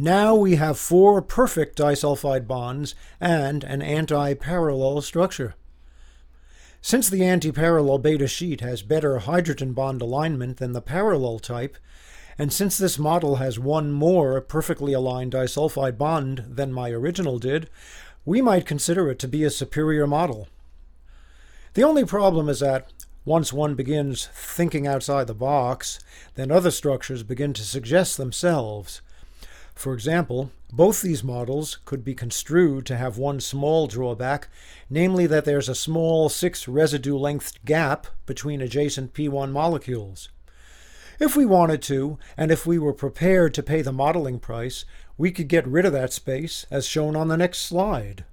Now we have 4 perfect disulfide bonds and an anti-parallel structure. Since the anti-parallel beta sheet has better hydrogen bond alignment than the parallel type, and since this model has one more perfectly aligned disulfide bond than my original did, we might consider it to be a superior model. The only problem is that once one begins thinking outside the box, then other structures begin to suggest themselves. For example, both these models could be construed to have one small drawback, namely that there's a small 6 residue-length gap between adjacent P1 molecules. If we wanted to, and if we were prepared to pay the modeling price, we could get rid of that space, as shown on the next slide.